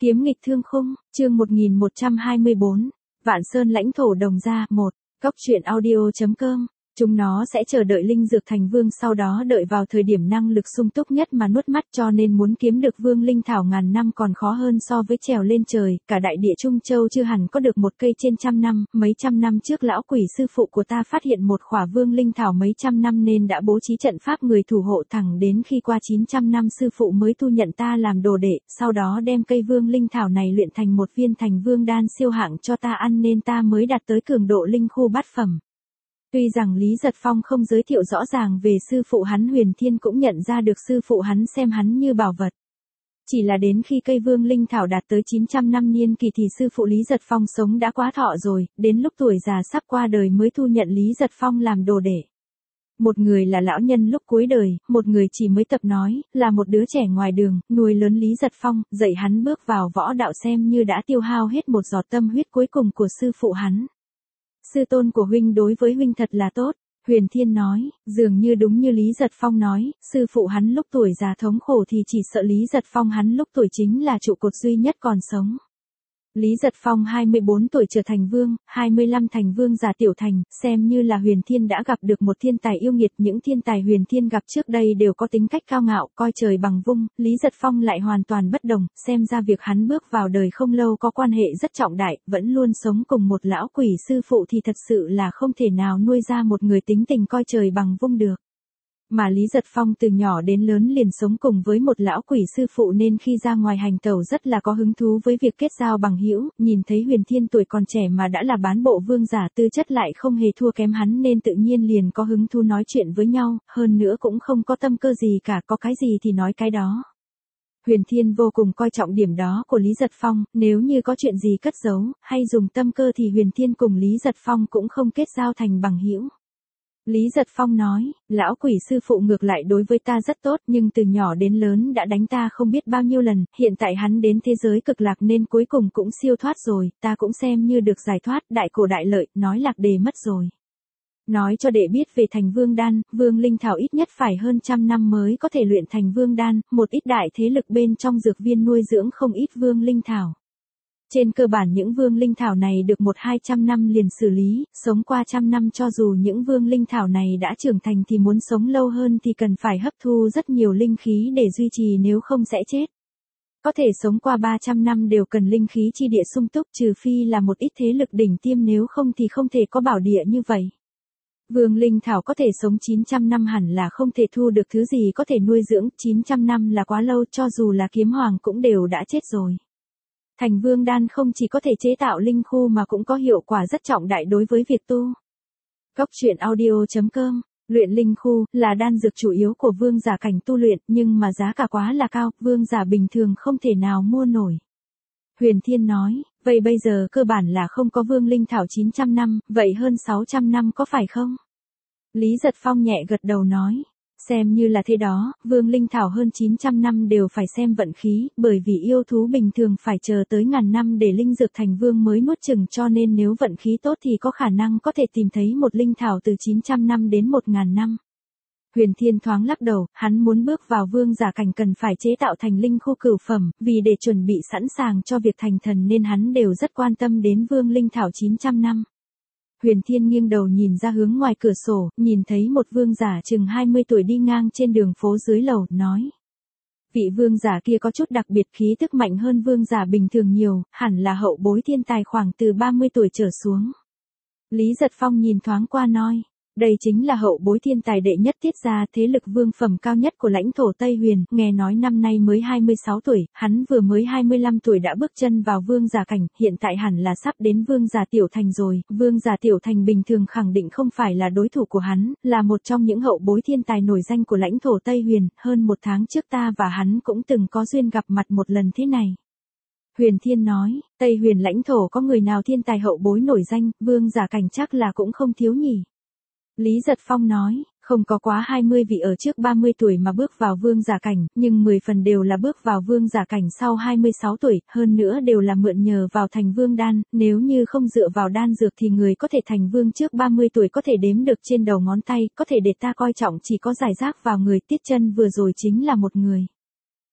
Kiếm nghịch thương khung, chương 1124, Vạn Sơn lãnh thổ đồng gia, 1, Cốc truyện audio.com. Chúng nó sẽ chờ đợi linh dược thành vương, sau đó đợi vào thời điểm năng lực sung túc nhất mà nuốt mắt, cho nên muốn kiếm được vương linh thảo ngàn năm còn khó hơn so với trèo lên trời. Cả đại địa Trung Châu chưa hẳn có được một cây trên trăm năm. Mấy trăm năm trước lão quỷ sư phụ của ta phát hiện một khỏa vương linh thảo mấy trăm năm nên đã bố trí trận pháp người thủ hộ, thẳng đến khi qua 900 năm sư phụ mới thu nhận ta làm đồ đệ, sau đó đem cây vương linh thảo này luyện thành một viên thành vương đan siêu hạng cho ta ăn, nên ta mới đạt tới cường độ linh khu bát phẩm. Tuy rằng Lý Giật Phong không giới thiệu rõ ràng về sư phụ hắn, Huyền Thiên cũng nhận ra được sư phụ hắn xem hắn như bảo vật. Chỉ là đến khi cây vương linh thảo đạt tới 900 năm niên kỳ thì sư phụ Lý Giật Phong sống đã quá thọ rồi, đến lúc tuổi già sắp qua đời mới thu nhận Lý Giật Phong làm đồ đệ. Một người là lão nhân lúc cuối đời, một người chỉ mới tập nói, là một đứa trẻ ngoài đường, nuôi lớn Lý Giật Phong, dạy hắn bước vào võ đạo xem như đã tiêu hao hết một giọt tâm huyết cuối cùng của sư phụ hắn. Sư tôn của huynh đối với huynh thật là tốt, Huyền Thiên nói, dường như đúng như Lý Giật Phong nói, sư phụ hắn lúc tuổi già thống khổ thì chỉ sợ Lý Giật Phong hắn lúc tuổi chính là trụ cột duy nhất còn sống. Lý Giật Phong 24 tuổi trở thành vương, 25 thành vương giả tiểu thành, xem như là Huyền Thiên đã gặp được một thiên tài yêu nghiệt. Những thiên tài Huyền Thiên gặp trước đây đều có tính cách cao ngạo, coi trời bằng vung, Lý Giật Phong lại hoàn toàn bất đồng, xem ra việc hắn bước vào đời không lâu có quan hệ rất trọng đại, vẫn luôn sống cùng một lão quỷ sư phụ thì thật sự là không thể nào nuôi ra một người tính tình coi trời bằng vung được. Mà Lý Giật Phong từ nhỏ đến lớn liền sống cùng với một lão quỷ sư phụ nên khi ra ngoài hành tẩu rất là có hứng thú với việc kết giao bằng hữu. Nhìn thấy Huyền Thiên tuổi còn trẻ mà đã là bán bộ vương giả, tư chất lại không hề thua kém hắn nên tự nhiên liền có hứng thú nói chuyện với nhau, hơn nữa cũng không có tâm cơ gì cả, có cái gì thì nói cái đó. Huyền Thiên vô cùng coi trọng điểm đó của Lý Giật Phong, nếu như có chuyện gì cất giấu, hay dùng tâm cơ thì Huyền Thiên cùng Lý Giật Phong cũng không kết giao thành bằng hữu. Lý Giật Phong nói, lão quỷ sư phụ ngược lại đối với ta rất tốt, nhưng từ nhỏ đến lớn đã đánh ta không biết bao nhiêu lần, hiện tại hắn đến thế giới cực lạc nên cuối cùng cũng siêu thoát rồi, ta cũng xem như được giải thoát, đại cổ đại lợi, nói lạc đề mất rồi. Nói cho đệ biết về thành vương đan, vương linh thảo ít nhất phải hơn trăm năm mới có thể luyện thành vương đan, một ít đại thế lực bên trong dược viên nuôi dưỡng không ít vương linh thảo. Trên cơ bản những vương linh thảo này được 100-200 năm liền xử lý, sống qua trăm năm, cho dù những vương linh thảo này đã trưởng thành thì muốn sống lâu hơn thì cần phải hấp thu rất nhiều linh khí để duy trì, nếu không sẽ chết. Có thể sống qua 300 năm đều cần linh khí chi địa sung túc, trừ phi là một ít thế lực đỉnh tiêm, nếu không thì không thể có bảo địa như vậy. Vương linh thảo có thể sống 900 năm hẳn là không thể thu được thứ gì có thể nuôi dưỡng, 900 năm là quá lâu, cho dù là kiếm hoàng cũng đều đã chết rồi. Thành vương đan không chỉ có thể chế tạo linh khu mà cũng có hiệu quả rất trọng đại đối với việc tu. Cốc truyện audio.com. Luyện linh khu là đan dược chủ yếu của vương giả cảnh tu luyện, nhưng mà giá cả quá là cao, vương giả bình thường không thể nào mua nổi. Huyền Thiên nói, vậy bây giờ cơ bản là không có vương linh thảo 900 năm, vậy hơn 600 năm có phải không? Lý Giật Phong nhẹ gật đầu nói. Xem như là thế đó, vương linh thảo hơn 900 năm đều phải xem vận khí, bởi vì yêu thú bình thường phải chờ tới ngàn năm để linh dược thành vương mới nuốt chừng, cho nên nếu vận khí tốt thì có khả năng có thể tìm thấy một linh thảo từ 900 năm đến 1000 năm. Huyền Thiên thoáng lắc đầu, hắn muốn bước vào vương giả cảnh cần phải chế tạo thành linh khu cửu phẩm, vì để chuẩn bị sẵn sàng cho việc thành thần nên hắn đều rất quan tâm đến vương linh thảo 900 năm. Huyền Thiên nghiêng đầu nhìn ra hướng ngoài cửa sổ, nhìn thấy một vương giả chừng 20 tuổi đi ngang trên đường phố dưới lầu, nói. Vị vương giả kia có chút đặc biệt, khí tức mạnh hơn vương giả bình thường nhiều, hẳn là hậu bối thiên tài khoảng từ 30 tuổi trở xuống. Lý Giật Phong nhìn thoáng qua nói. Đây chính là hậu bối thiên tài đệ nhất Tiết gia, thế lực vương phẩm cao nhất của lãnh thổ Tây Huyền, nghe nói năm nay mới 26 tuổi, hắn vừa mới 25 tuổi đã bước chân vào vương giả cảnh, hiện tại hẳn là sắp đến vương giả tiểu thành rồi, vương giả tiểu thành bình thường khẳng định không phải là đối thủ của hắn, là một trong những hậu bối thiên tài nổi danh của lãnh thổ Tây Huyền, hơn một tháng trước ta và hắn cũng từng có duyên gặp mặt một lần thế này. Huyền Thiên nói, Tây Huyền lãnh thổ có người nào thiên tài hậu bối nổi danh, vương giả cảnh chắc là cũng không thiếu nhỉ. Lý Giật Phong nói, không có quá 20 vị ở trước 30 tuổi mà bước vào vương giả cảnh, nhưng 10 phần đều là bước vào vương giả cảnh sau 26 tuổi, hơn nữa đều là mượn nhờ vào thành vương đan, nếu như không dựa vào đan dược thì người có thể thành vương trước 30 tuổi có thể đếm được trên đầu ngón tay, có thể để ta coi trọng chỉ có giải rác vào người. Tiết Chân vừa rồi chính là một người.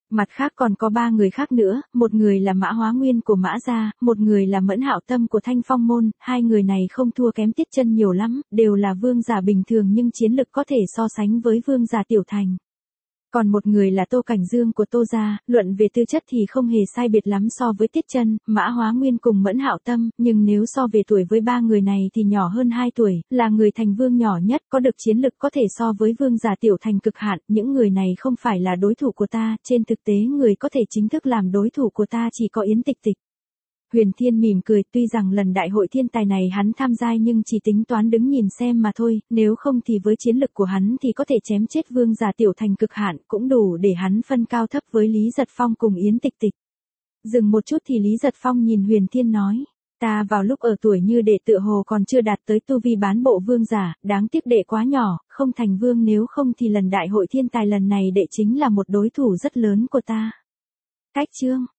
Mặt khác còn có 3 người khác nữa, một người là Mã Hóa Nguyên của Mã gia, một người là Mẫn Hạo Tâm của Thanh Phong môn, hai người này không thua kém Tiết Chân nhiều lắm, đều là vương giả bình thường nhưng chiến lực có thể so sánh với vương giả tiểu thành. Còn một người là Tô Cảnh Dương của Tô gia, luận về tư chất thì không hề sai biệt lắm so với Tiết Chân, Mã Hóa Nguyên cùng Mẫn Hạo Tâm, nhưng nếu so về tuổi với 3 người này thì nhỏ hơn 2 tuổi, là người thành vương nhỏ nhất, có được chiến lực có thể so với vương giả tiểu thành cực hạn, những người này không phải là đối thủ của ta, trên thực tế người có thể chính thức làm đối thủ của ta chỉ có Yến Tịch Tịch. Huyền Thiên mỉm cười, tuy rằng lần đại hội thiên tài này hắn tham gia nhưng chỉ tính toán đứng nhìn xem mà thôi, nếu không thì với chiến lực của hắn thì có thể chém chết vương giả tiểu thành cực hạn, cũng đủ để hắn phân cao thấp với Lý Giật Phong cùng Yến Tịch Tịch. Dừng một chút thì Lý Giật Phong nhìn Huyền Thiên nói, ta vào lúc ở tuổi như đệ tựa hồ còn chưa đạt tới tu vi bán bộ vương giả, đáng tiếc đệ quá nhỏ, không thành vương, nếu không thì lần đại hội thiên tài lần này đệ chính là một đối thủ rất lớn của ta. Cách chương